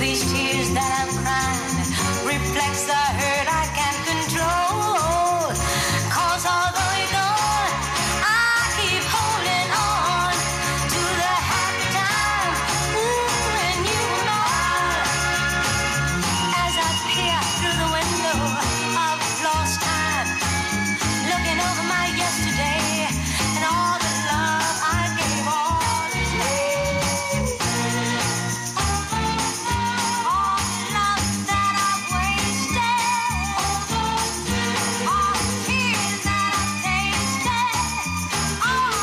these tears that I'm crying reflects the hurt I can't control. 'Cause although you're gone, I keep holding on to the happy time when you were mine. As I peer through the window of lost time, looking over my yesterday and all the love I gave all is late. All the love that I've wasted, all the tears that I've tasted, all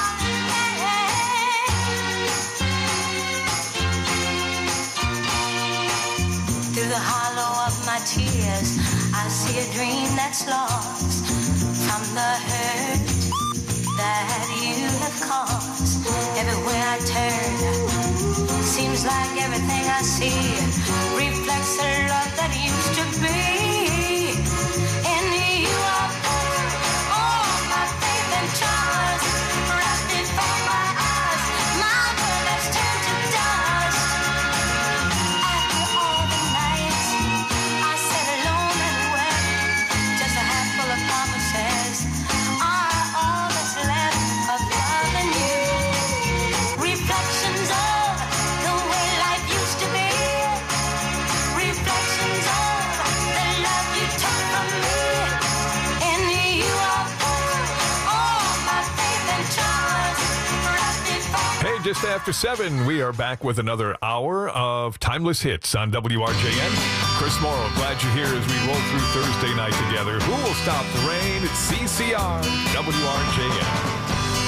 the through the hollow of my tears, I see a dream that's lost from the hurt that you have caused. Everywhere I turn, seems like everything I see reflects the love that used to be. In you I put all my faith and trust, wrapped before my eyes, my world has turned to dust. After all the nights I sat alone and wept, just a handful of promises are all that's left of loving you. Reflections of the way life used to be. Reflections of the love you took from me. In you I put all my faith and trust, wrapped before. Hey, just after 7, we are back with another hour of timeless hits on WRJN. Chris Morrow, glad you're here as we roll through Thursday night together. Who will stop the rain? It's CCR, WRJN.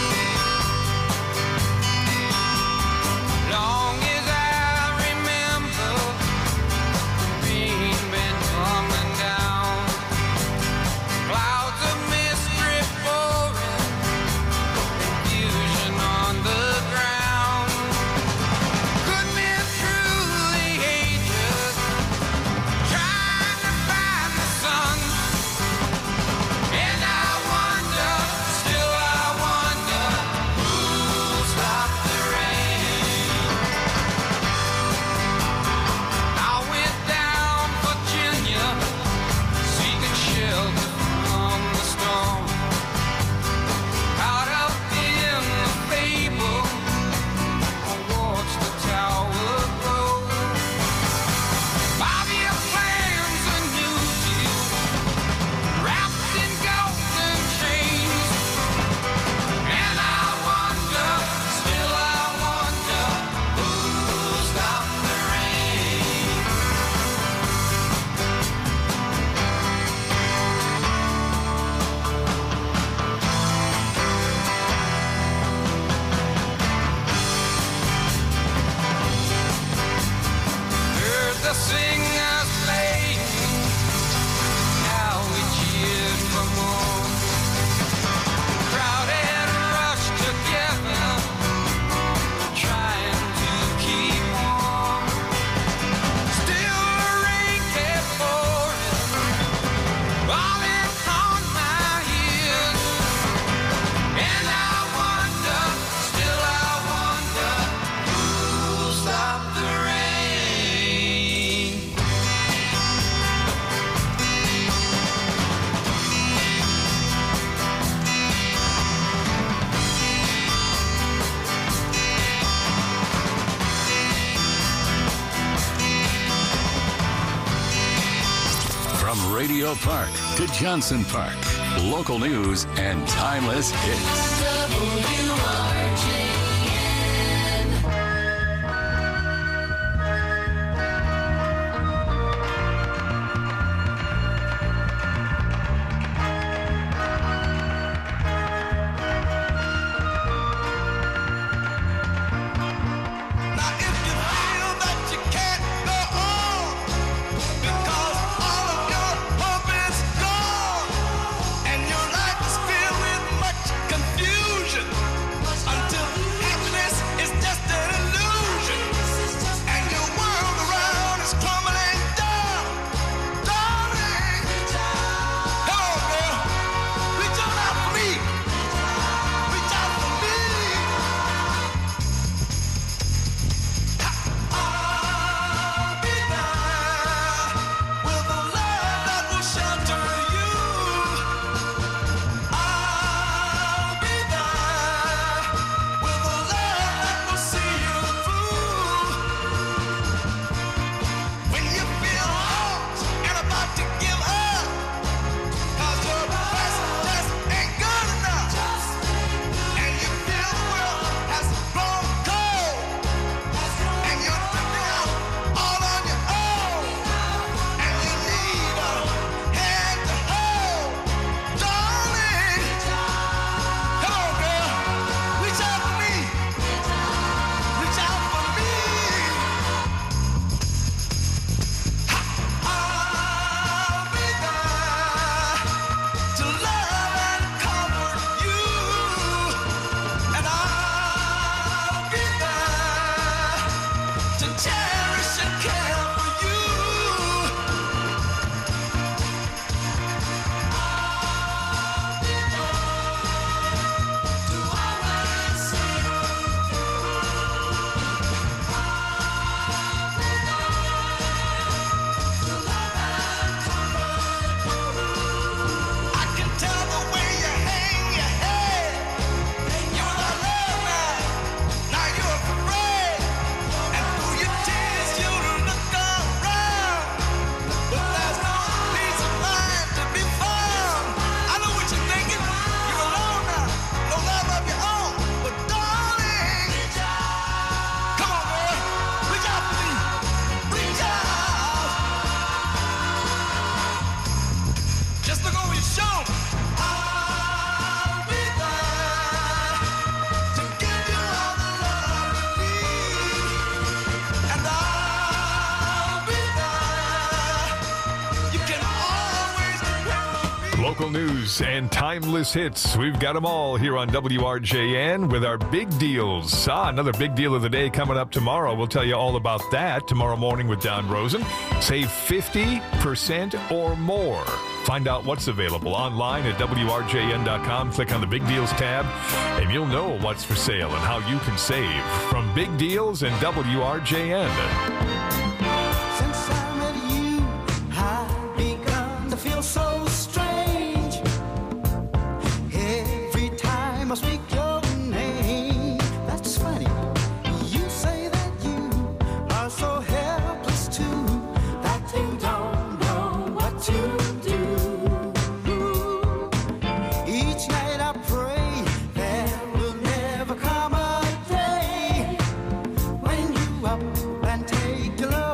Long as I remember, the rain been coming down. Clouds of mist drift pouring, confusion on the ground. Good men through the ages, trying to find the sun. And I wonder, still I wonder, who'll stop the rain? I went down Virginia, seeking shelter from the storm. Caught up in the fable, I watched the tower grow. 5-year plans, a new deal, wrapped in golden chains. And I wonder, still I wonder, who'll stop the rain? Heard the singers playing, now we cheered for more. Crowd had rushed together, trying to keep warm. Still the rain kept pouring, falling on my ears. And I wonder, still I wonder, who'll stop the rain? From Radio Park to Johnson Park, local news and timeless hits. And your life is filled with much confusion. Local news and timeless hits. We've got them all here on WRJN with our big deals. Another big deal of the day coming up tomorrow. We'll tell you all about that tomorrow morning with Don Rosen. Save 50% or more. Find out what's available online at WRJN.com. Click on the Big Deals tab, and you'll know what's for sale and how you can save from Big Deals and WRJN. Since I met you, I've begun to feel so strange. Every time I speak your name, that's funny. You say that you are so helpless too, that you don't know what to do. Each night I pray there will never come a day when you up and take your love.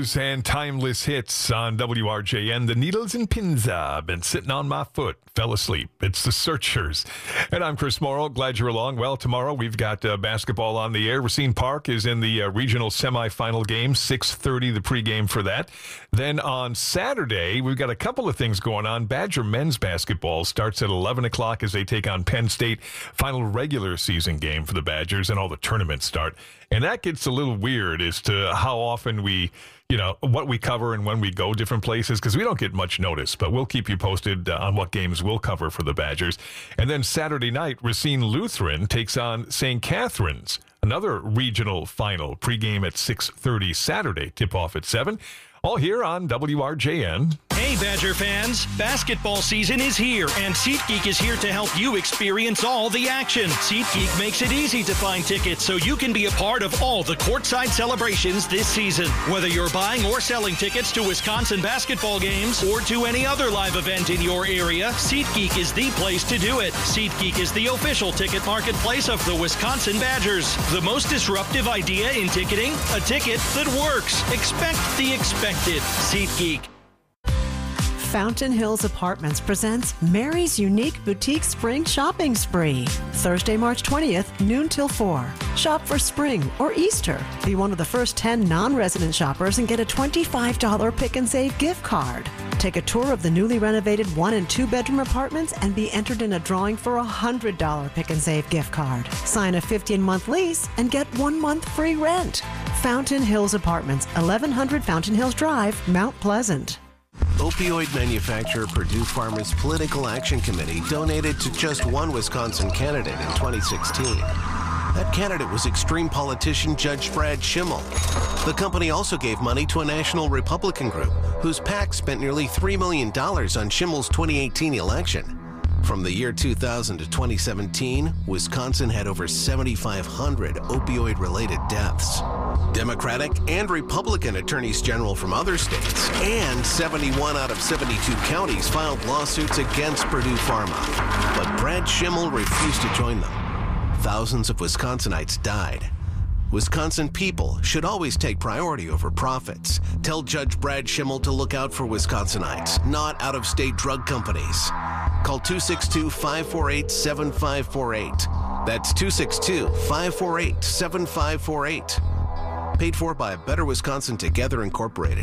news and timeless hits on WRJN. The needles and pins been sitting on my foot. Fell asleep. It's the Searchers. And I'm Chris Morrow. Glad you're along. Well, tomorrow we've got basketball on the air. Racine Park is in the regional semifinal game, 6:30, the pregame for that. Then on Saturday, we've got a couple of things going on. Badger men's basketball starts at 11 o'clock as they take on Penn State. Final regular season game for the Badgers, and all the tournaments start. And that gets a little weird as to how often we, what we cover and when we go different places, because we don't get much notice. But we'll keep you posted on what games we'll cover for the Badgers. And then Saturday night, Racine Lutheran takes on St. Catherine's, another regional final. Pregame at 6:30 Saturday, tip-off at 7. All here on WRJN. Hey, Badger fans. Basketball season is here, and SeatGeek is here to help you experience all the action. SeatGeek makes it easy to find tickets so you can be a part of all the courtside celebrations this season. Whether you're buying or selling tickets to Wisconsin basketball games or to any other live event in your area, SeatGeek is the place to do it. SeatGeek is the official ticket marketplace of the Wisconsin Badgers. The most disruptive idea in ticketing? A ticket that works. Expect the expected. SeatGeek. Fountain Hills Apartments presents Mary's Unique Boutique Spring Shopping Spree. Thursday, March 20th, noon till 4. Shop for spring or Easter. Be one of the first 10 non-resident shoppers and get a $25 Pick and Save gift card. Take a tour of the newly renovated 1- and 2-bedroom apartments and be entered in a drawing for a $100 Pick and Save gift card. Sign a 15-month lease and get 1 month free rent. Fountain Hills Apartments, 1100 Fountain Hills Drive, Mount Pleasant. Opioid manufacturer Purdue Pharma's Political Action Committee donated to just one Wisconsin candidate in 2016. That candidate was extreme politician Judge Brad Schimmel. The company also gave money to a national Republican group whose PAC spent nearly $3 million on Schimmel's 2018 election. From the year 2000 to 2017, Wisconsin had over 7,500 opioid-related deaths. Democratic and Republican attorneys general from other states and 71 out of 72 counties filed lawsuits against Purdue Pharma. But Brad Schimmel refused to join them. Thousands of Wisconsinites died. Wisconsin people should always take priority over profits. Tell Judge Brad Schimmel to look out for Wisconsinites, not out-of-state drug companies. Call 262-548-7548. That's 262-548-7548. Paid for by Better Wisconsin Together Incorporated.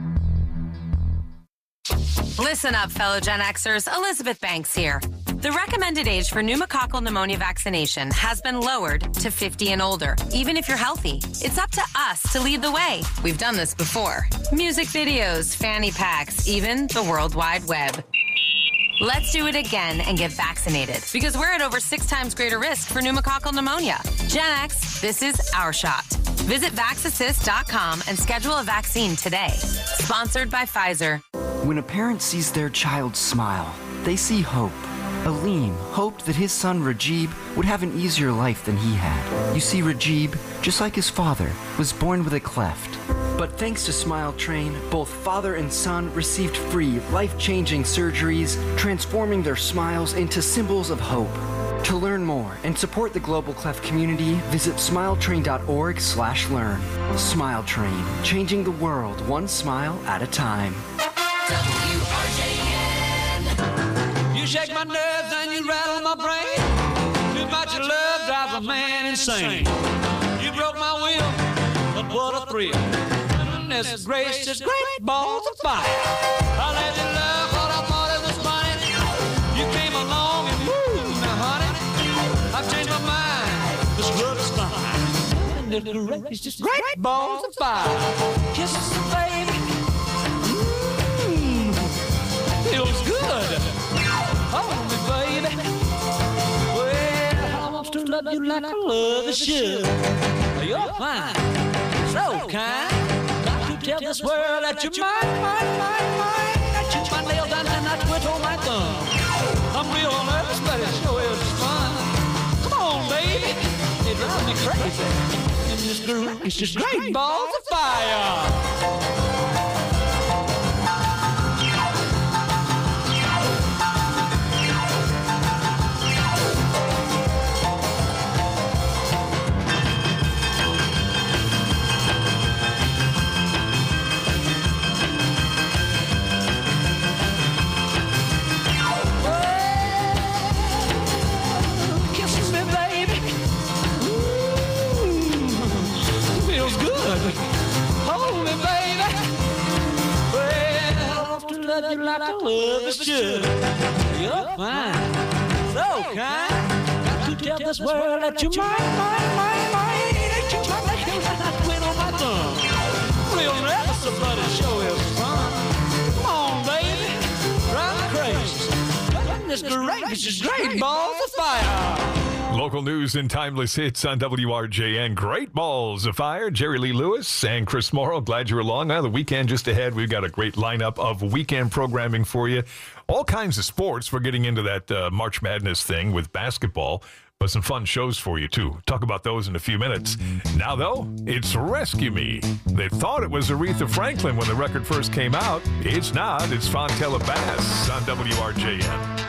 Listen up, fellow Gen Xers. Elizabeth Banks here. The recommended age for pneumococcal pneumonia vaccination has been lowered to 50 and older, even if you're healthy. It's up to us to lead the way. We've done this before. Music videos, fanny packs, even the World Wide Web. Let's do it again and get vaccinated, because we're at over 6 times greater risk for pneumococcal pneumonia. Gen X, this is our shot. Visit VaxAssist.com and schedule a vaccine today. Sponsored by Pfizer. When a parent sees their child smile, they see hope. Aleem hoped that his son Rajib would have an easier life than he had. You see, Rajib, just like his father, was born with a cleft. But thanks to Smile Train, both father and son received free, life-changing surgeries, transforming their smiles into symbols of hope. To learn more and support the Global Cleft community, visit smiletrain.org/learn. Smile Train, changing the world one smile at a time. You shake my nerves and you rattle my brain. Too much love drives a man insane. You broke my will, but what a thrill. Goodness gracious, great balls of fire. I let you love what I thought it was funny. You came along and woo, now honey, I've changed my mind. This love is fine. Goodness gracious, great balls of fire. Kisses, baby. Feels good. Hold me, baby. Well, I want to love you like I love a should. You're fine, so kind. Got to tell this world that you're mine. That you my nails down and I twitch on my thumb. I'm real nervous, but it sure is fun. Come on, baby. It drives me crazy. And this groove is just great balls of fire. love you like I love is should. You're fine, so kind. Got to tell this world that you're mine. Ain't you trying to hear that I quit on my thumb? We'll never somebody show his fun. Come on, baby, drive me crazy. Goodness gracious, great balls of fire. Local news and timeless hits on WRJN. Great balls of fire. Jerry Lee Lewis and Chris Morrow. Glad you're along. Now, the weekend just ahead. We've got a great lineup of weekend programming for you. All kinds of sports. We're getting into that March Madness thing with basketball, but some fun shows for you, too. Talk about those in a few minutes. Now, though, it's Rescue Me. They thought it was Aretha Franklin when the record first came out. It's not. It's Fontella Bass on WRJN.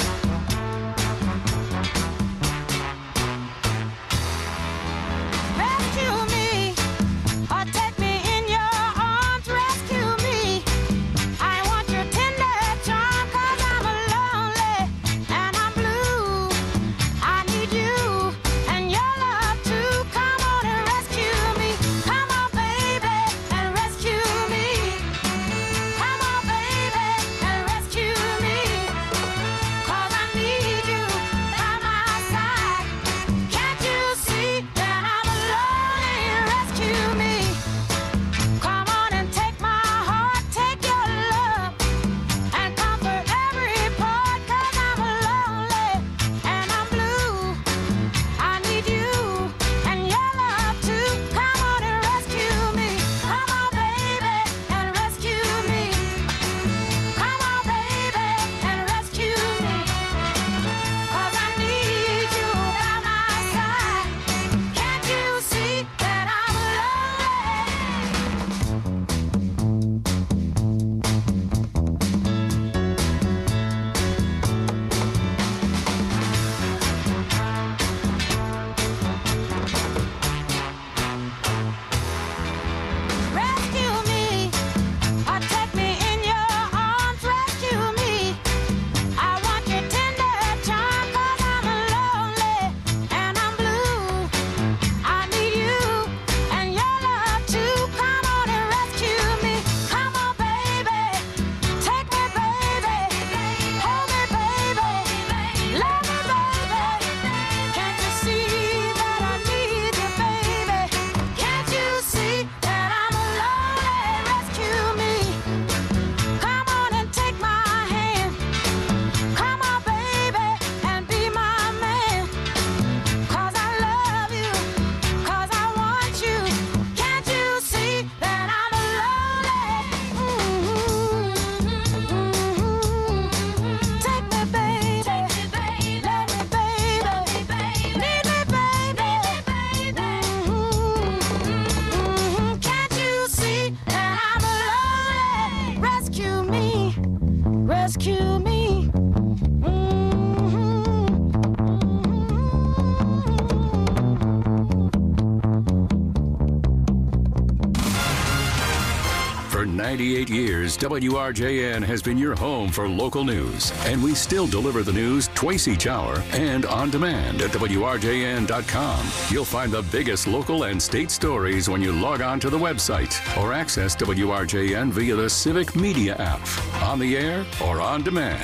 For 98 years, WRJN has been your home for local news, and we still deliver the news twice each hour and on demand at WRJN.com. You'll find the biggest local and state stories when you log on to the website or access WRJN via the Civic Media app, on the air or on demand.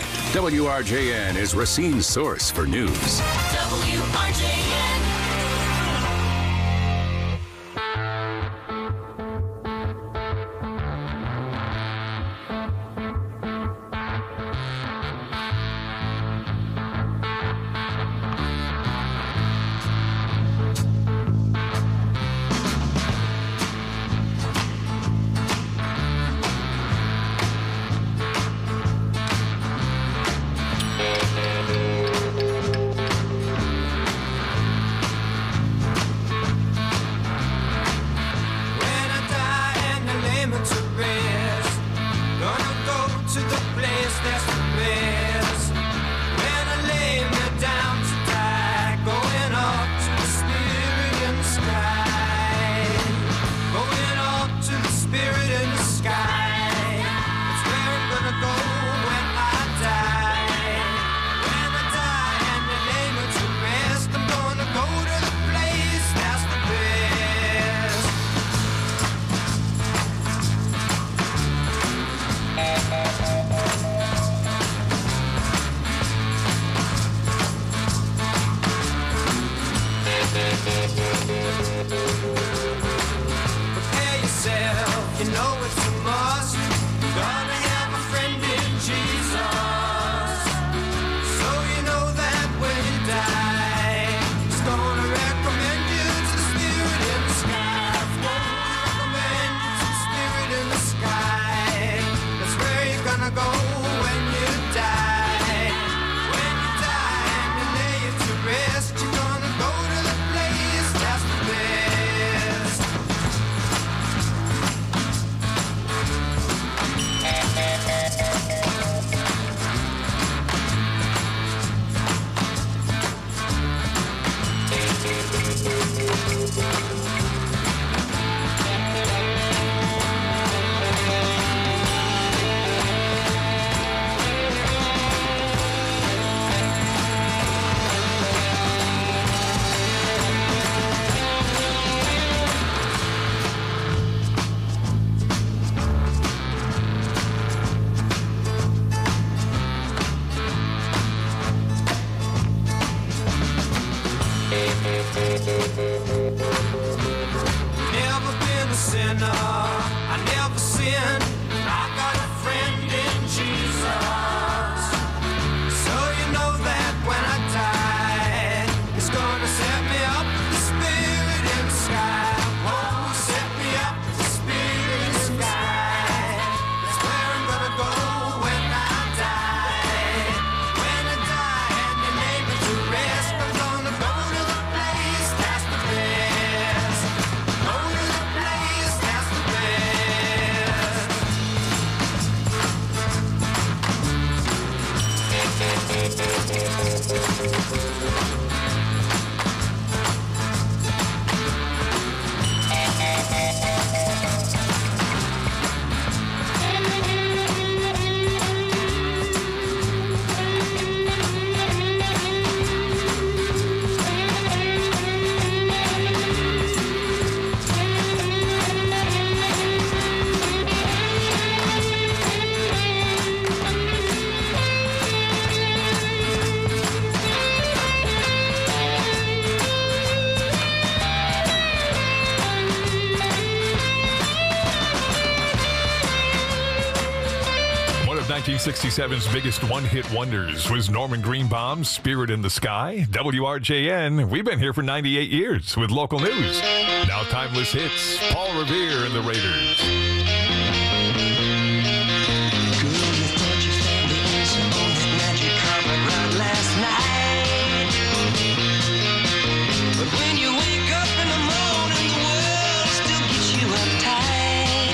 WRJN is Racine's source for news. WRJN. gonna go when you die? When you die and you lay it to rest, you're gonna go to the place that's the best. Never been a sinner, I never sinned. I got a friend in Jesus. So you know that when I die, it's gonna set me up, the spirit in the sky. Oh, set me up, the spirit in the sky. That's where I'm gonna go when I die. When I die and you lay me to rest, I'm gonna go to the place that's the best. Go to the place that's the best. One of 1967's biggest one-hit wonders was Norman Greenbaum's Spirit in the Sky. WRJN, we've been here for 98 years with local news. Now timeless hits, Paul Revere and the Raiders. But when you wake up in the morning, the world still gets you uptight.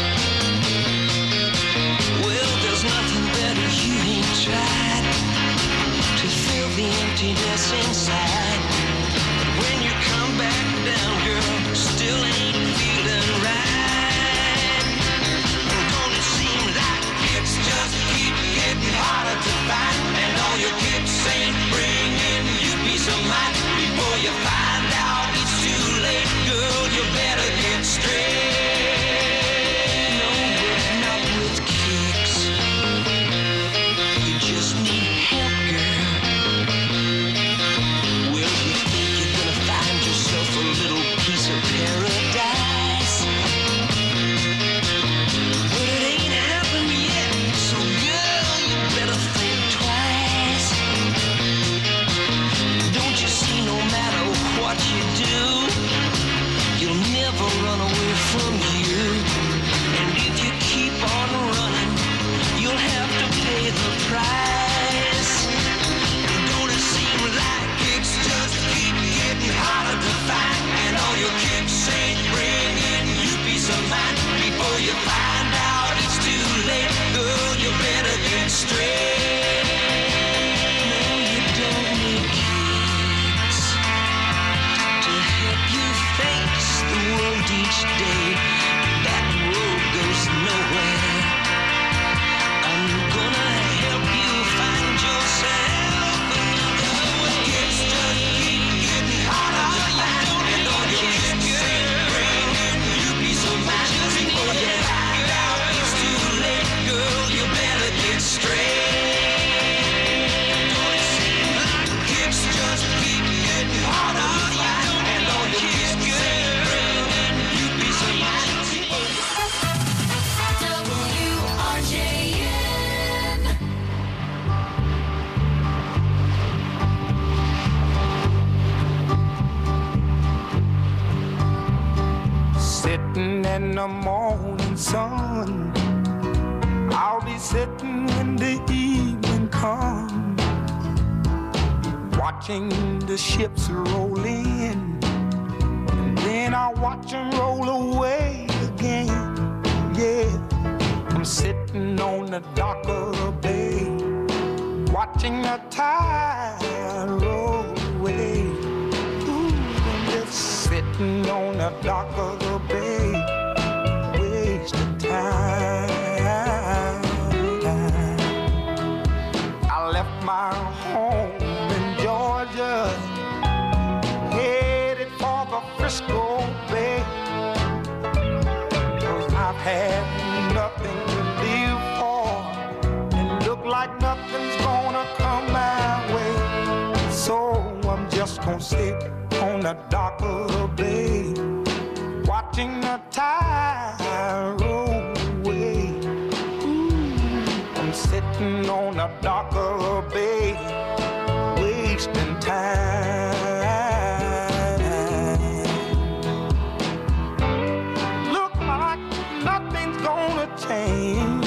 Well, there's nothing better you ain't tried to fill the emptiness inside. But when you come back down, girl, still ain't feeling right. Don't it seem like it's just keep getting harder to find, and all your kicks ain't bringing you peace of mind. Before you find out it's too late, girl, you better get straight. No, not with kicks. You just need help, girl. Well, you think you're gonna find yourself a little piece of paradise, but it ain't happened yet. So, girl, you better think twice. Don't you see, no matter what you do, you'll never run away from you. And if you keep on running, you'll have to pay the price. Don't it seem like it's just keep getting harder to find, and all your kicks ain't bringing you peace of mind. Before you find out it's too late, girl, you better get straight. No, you don't need kicks to help you face the world each day. That road goes nowhere. I'm gonna help you find yourself another way. It's just keep getting harder to find, and all your kicks ain't bringing you peace of mind. Before you find out it's too late, girl, you better get straight. Don't it seem like it's just keep getting harder to find, and all your kicks ain't bringing you peace of mind. WRJN. Sitting in the morning sun, I'll be sitting when watching the ships roll in, and then I watch them roll away again. Yeah, I'm sitting on the dock of the bay, watching the tide roll away. Ooh, I'm just sitting on the dock of the bay, wasting time. I left my home in Georgia, headed for the Frisco Bay, 'cause I've had nothing to live for, and look like nothing's gonna come my way. So I'm just gonna sit on the dock of the bay, watching the tide roll away. Ooh, I'm sitting on the dock of the bay, wasting time. Look like nothing's gonna change.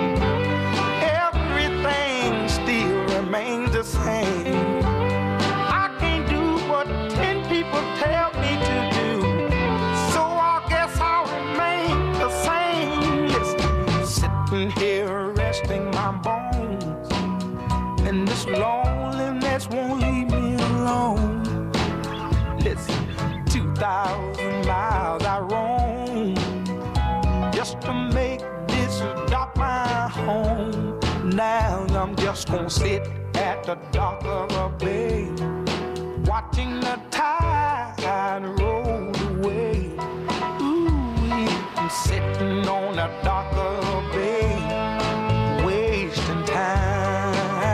Everything still remains the same. I can't do what 10 people tell me to do, so I guess I'll remain the same. Listen, sitting here resting my bones, and this loneliness won't leave me alone. Listen, 2,000 miles I roam just to make this dock my home. Now I'm just gonna sit at the dock of the bay, watching the tide roll away. Ooh, I'm sitting on the dock of the bay, wasting time.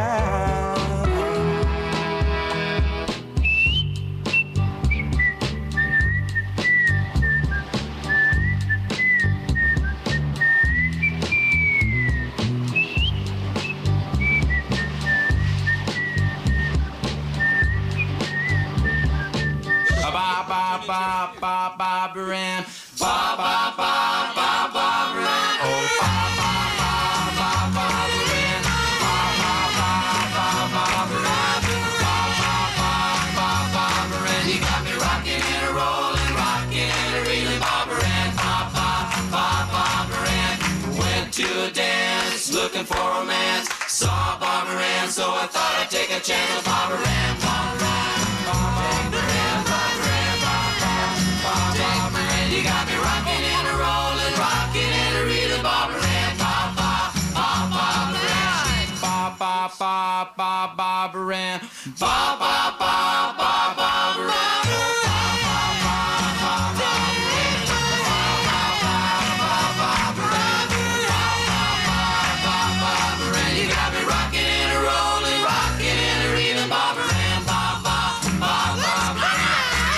Barbara Ann, Barbara Ann, oh Barbara Ann, Barbara Ann, you got me rocking and a rolling, rocking and a reeling, Barbara Ann, Barbara Ann. Went to a dance, looking for romance, saw Barbara Ann, so I thought I'd take a chance with Barbara Ann, Barbara Ann, you got me rocking and a rolling, rocking and a reeling, Barbara Ann, Barbara Ann, Barbara Ann, Barbara Ann. You got me rocking and a rolling, rocking and a reeling, Barbara Ann, Barbara Ann.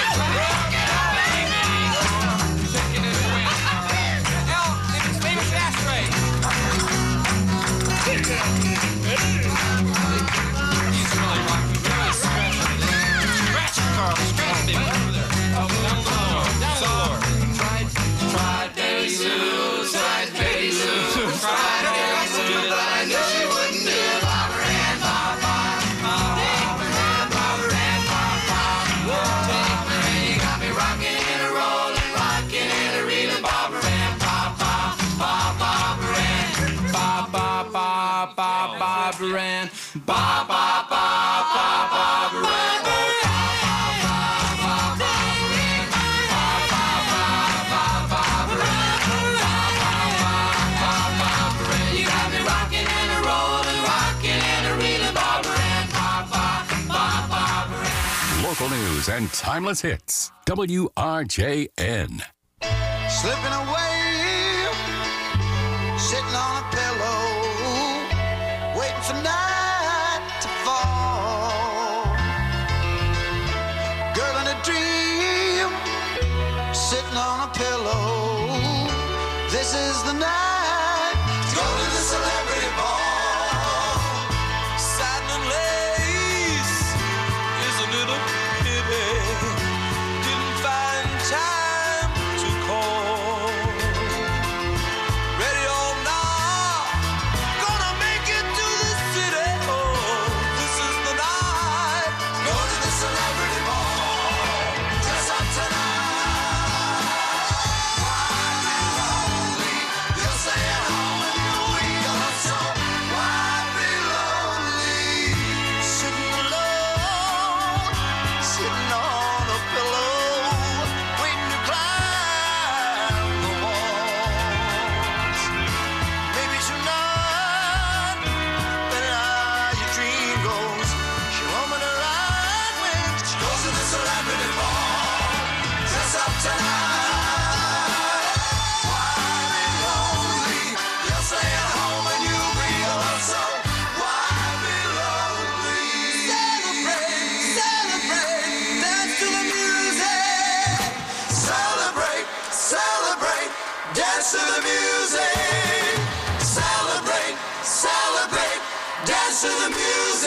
Barbara Ann, Barbara Ann, you got me rocking and a rolling, rocking and a reeling, Barbara Ann, Barbara Ann. Local news and timeless hits. WRJN. Slipping away, sitting on a pillow, waiting for night to fall. Girl in a dream, sitting on a pillow. This is the night to go to the celebrity ball. Satin and lace, isn't it a pity? Didn't find time to call. Ready or not, gonna make it to the city. Oh, this is the night. Go to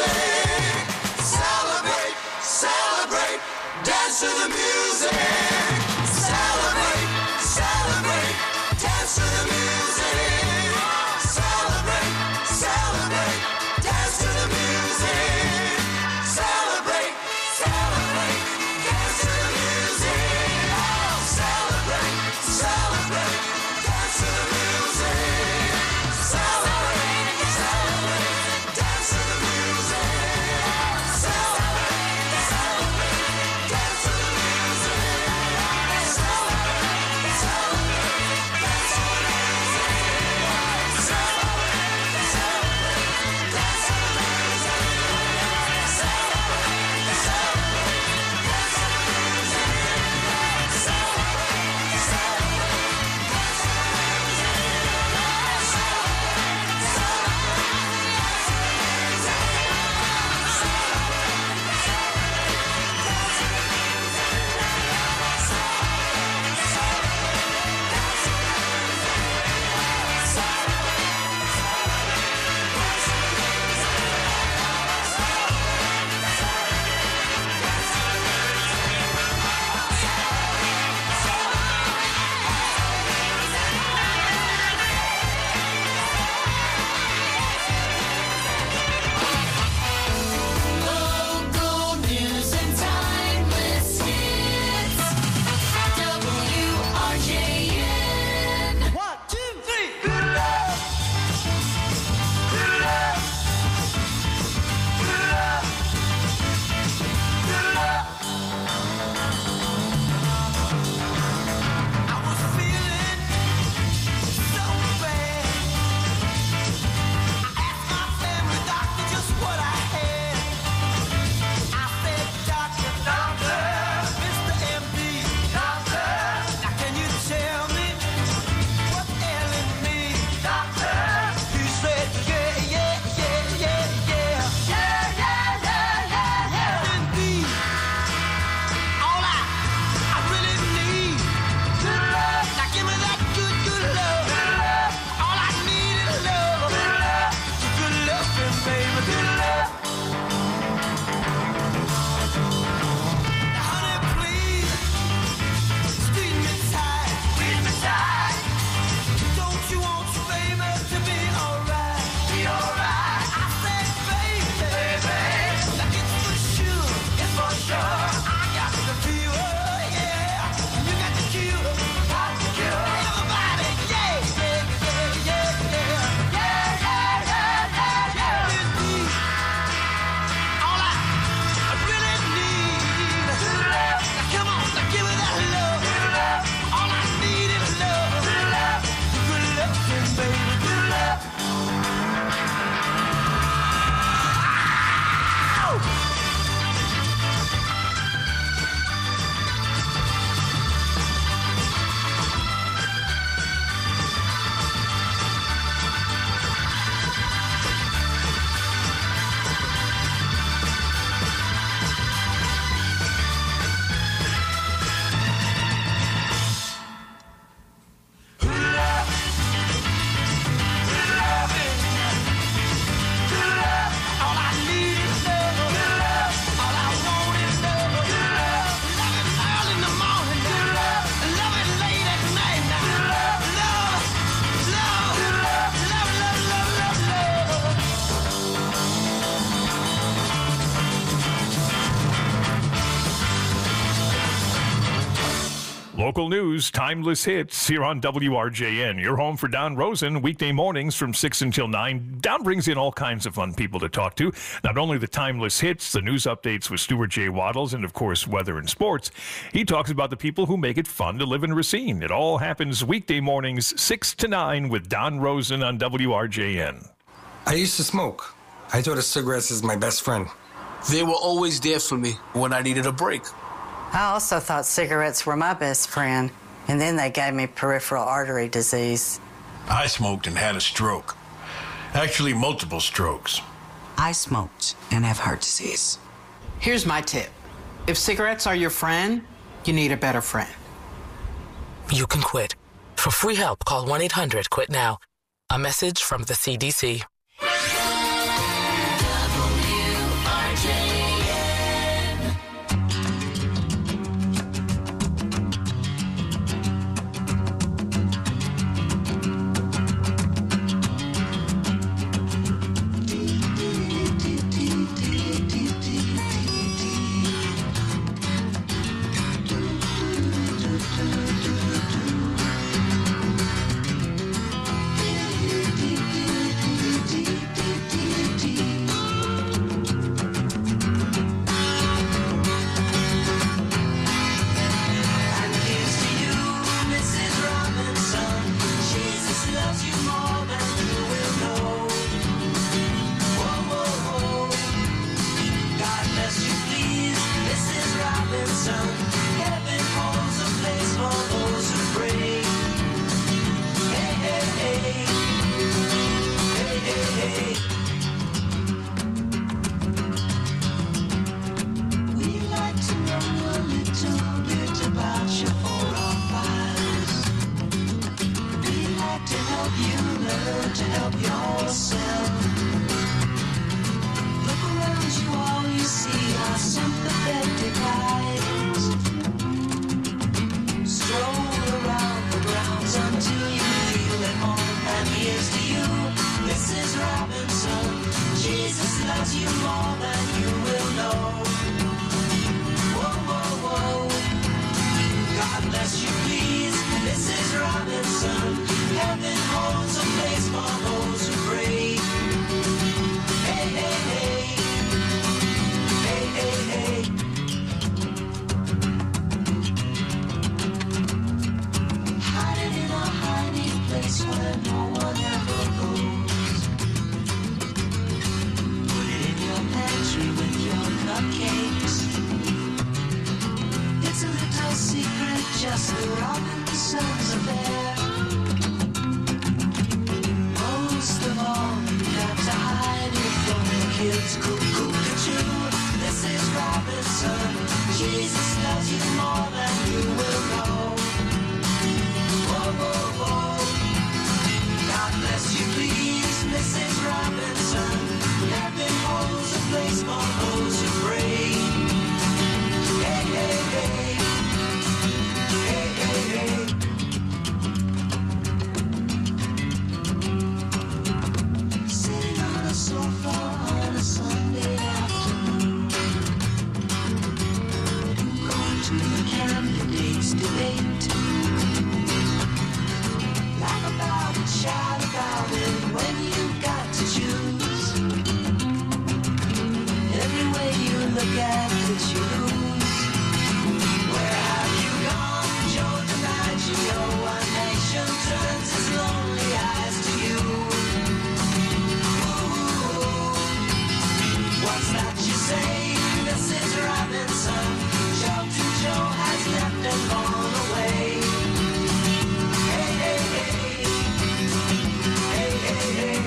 music. Celebrate, celebrate, dance to the music. Celebrate, celebrate, dance to the music. Celebrate, celebrate, dance to the music. Celebrate, celebrate, dance to the music. Celebrate, celebrate, dance to the music. Celebrate, celebrate, dance to the music. Celebrate, celebrate, dance to the music. Celebrate, celebrate, dance to the music. Celebrate, celebrate, dance to the music. Celebrate, celebrate, dance to the music. Celebrate, celebrate, dance to the Local news and timeless hits. WRJN. 1, 2, 3. Good love. Good love. Good love. Good love. I was feeling so bad. I asked my family doctor just what I had. I said, Doctor, doctor, Mr. MD, doctor, now can you tell me what's ailing me, doctor? He said, yeah, yeah, yeah, yeah, yeah, yeah, yeah, yeah, yeah, yeah. Indeed, all I really need, good love. Now give me that good, good love. Good love. All I need is love. Good love. Good loving, baby. Good love. Now, honey, please, squeeze me tight. Squeeze me tight. Don't you want your baby to be alright? Be alright. I said, baby, now it's for sure. It's for sure. I got the fever, yeah. You got the cure. Got the cure. Everybody, yeah, yeah, yeah, yeah, yeah. Yeah, yeah, yeah, yeah, yeah. Indeed. All I really need is love. Now come on, now give me that love. Good love. All I need is love. Good love. Good loving, baby. Good love. All I need is love. Good love. All I want is love. Good love. Love it early in the morning. Good love. Love it late at night. Good love. Love. Love. Good love. Love, love, love, love, Local news, timeless hits here on WRJN. Your home for Don Rosen, weekday mornings from 6 until 9. Don brings in all kinds of fun people to talk to. Not only the timeless hits, the news updates with Stuart J. Waddles, and of course, weather and sports. He talks about the people who make it fun to live in Racine. It all happens weekday mornings, 6 to 9 with Don Rosen on WRJN. I used to smoke. I thought of cigarettes as my best friend. They were always there for me when I needed a break. I also thought cigarettes were my best friend, and then they gave me peripheral artery disease. I smoked and had a stroke. Actually, multiple strokes. I smoked and have heart disease. Here's my tip. If cigarettes are your friend, you need a better friend. You can quit. For free help, call 1-800-QUIT-NOW. A message from the CDC. tells you more than you will know. Whoa, whoa, whoa. God bless you, please, Mrs. Robinson. Heaven holds a place for those who pray. Hey, hey, hey. Hey, hey, hey. Hiding in a hiding place where no one ever goes. Put it in your pantry with your cupcakes. It's a little secret, just the Robinsons affair. Most of all, you have to hide it from the kids. Cuckoo-cuckoo, this is Robinson. Jesus loves you more than you will know. Whoa, whoa, whoa. God bless you, please, Mrs. Robinson. Heaven holds a place for those who pray. Hey, hey, hey. Hey, hey, hey. Sitting on a sofa on a Sunday afternoon. Going to the candidates' debate. Laugh about it, shout about it when you've got to choose. Every way you look at it, you lose. Where have you gone, Joe DiMaggio? A nation turns its lonely eyes to you. Ooh, what's that you say, Mrs. Robinson? Joe to Joe has left and gone away. Hey, hey, hey. Hey, hey, hey.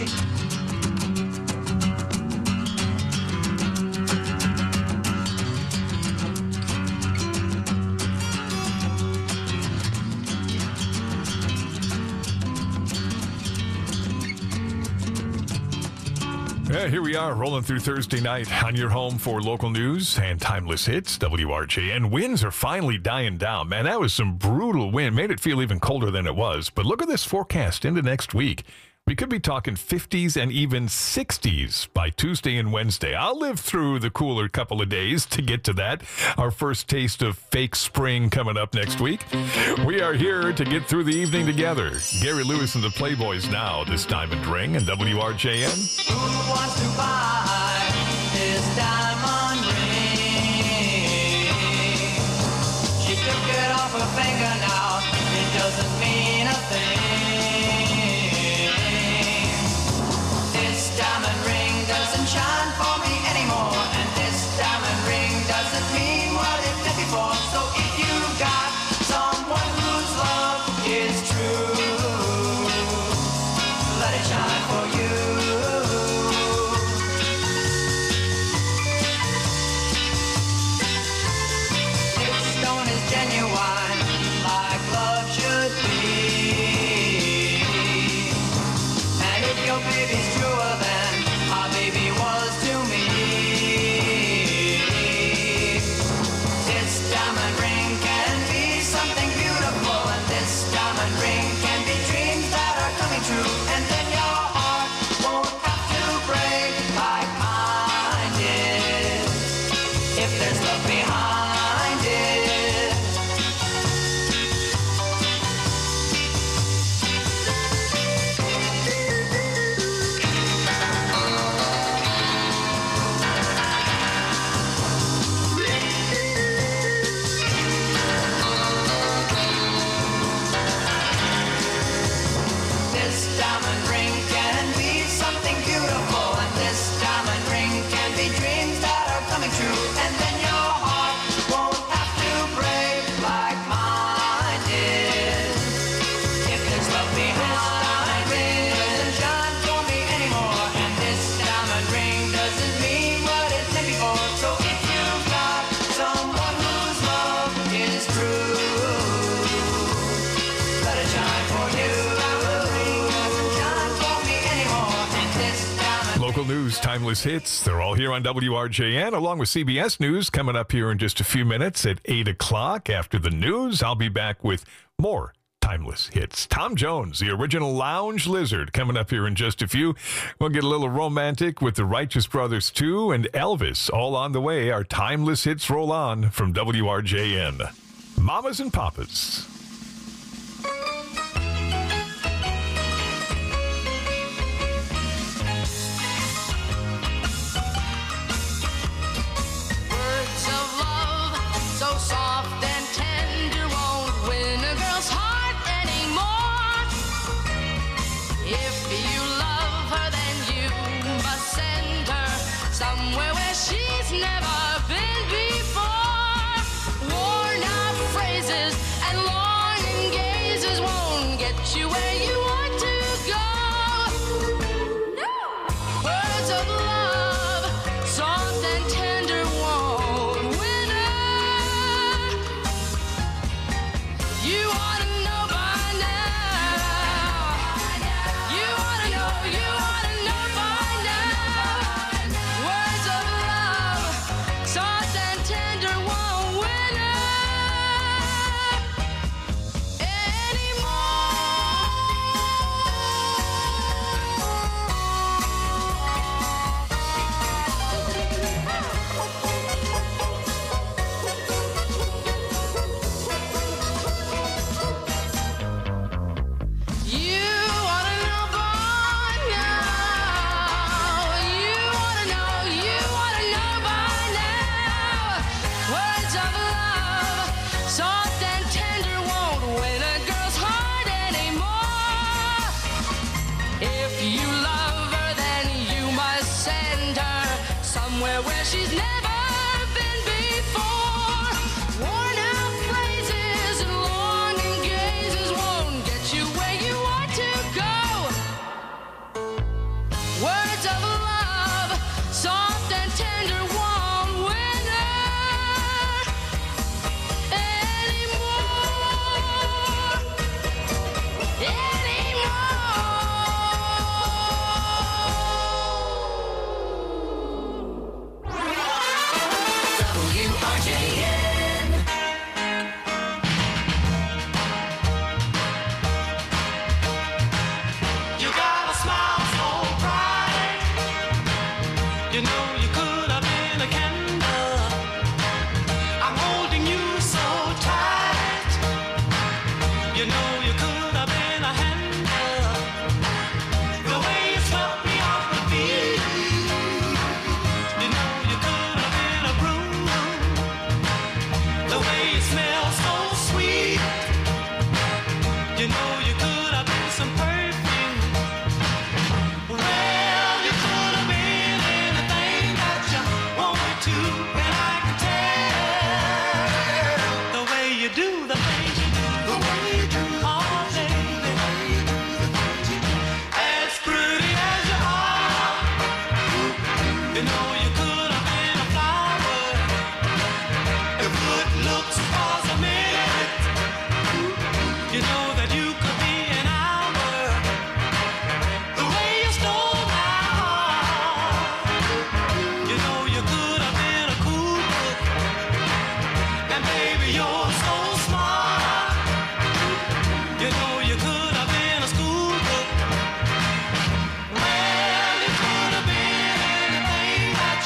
Yeah, here we are, rolling through Thursday night on your home for local news and timeless hits, WRJN. Winds are finally dying down. Man, that was some brutal wind. Made it feel even colder than it was. But look at this forecast into next week. We could be talking 50s and even 60s by Tuesday and Wednesday. I'll live through the cooler couple of days to get to that. Our first taste of fake spring coming up next week. We are here to get through the evening together. Gary Lewis and the Playboys now, this diamond ring, and WRJN. Who wants to buy this diamond ring? She took it off her finger now. It doesn't mean a thing. This diamond ring doesn't shine for me anymore, and this diamond ring doesn't mean what it did before. So if you've got someone whose love is true, let it shine for you. This stone is genuine, like love should be. And if your baby's truer than our baby was to me, this diamond ring can be something beautiful, and this diamond ring can be dreams that are coming true. And then your heart won't have to break like mine did, if there's love behind it. This diamond ring can be something beautiful, and this diamond ring can be dreams that are coming true. And then your heart won't have to break like mine did, if there's love behind it. Doesn't shine for me anymore, and this diamond ring doesn't mean what it did before. So if you've got someone whose love is true, let it shine for you. Local news, timeless hits. They're all here on WRJN, along with CBS News coming up here in just a few minutes at 8 o'clock. After the news, I'll be back with more Timeless Hits. Tom Jones, the original Lounge Lizard, coming up here in just a few. We'll get a little romantic with the Righteous Brothers 2 and Elvis, all on the way. Our Timeless Hits roll on from WRJN. Mamas and Papas. Words of love, so soft and tender, won't win a girl's heart anymore. If you love her, then you must send her somewhere where she's never been before. Worn out phrases and longing gazes won't get you where you want to go. No. Words of love, soft and tender, won't win her. You ought to know by now. You ought to know by now. Words of love, soft and tender, won't win her You ought to know by now. You ought to know by now. Words of love, soft and tender, won't win a girl's heart anymore. If you love her, then you must send her somewhere where she's never been before. Worn out phrases and longing gazes won't get you where you want to go. Words of love, soft and tender, won't win her WRJN. You got a smile so bright. You know you could have been a candle. I'm holding you so tight. You know you could have been a handle. The way you swept me off the feet. You know you could have been a broom. The way you smell so sweet. You know you could have been some perfume. Well, you could have been anything that you wanted to, and I can tell the way you do the things you do, the way you do, oh baby, as pretty as you are. You know you could have been a flower if good looks was a minute. You know that you could be an hour. The way you stole my heart. You know you could have been a cool book. And baby, you're so smart. You know you could have been a school book. Well, you could have been anything that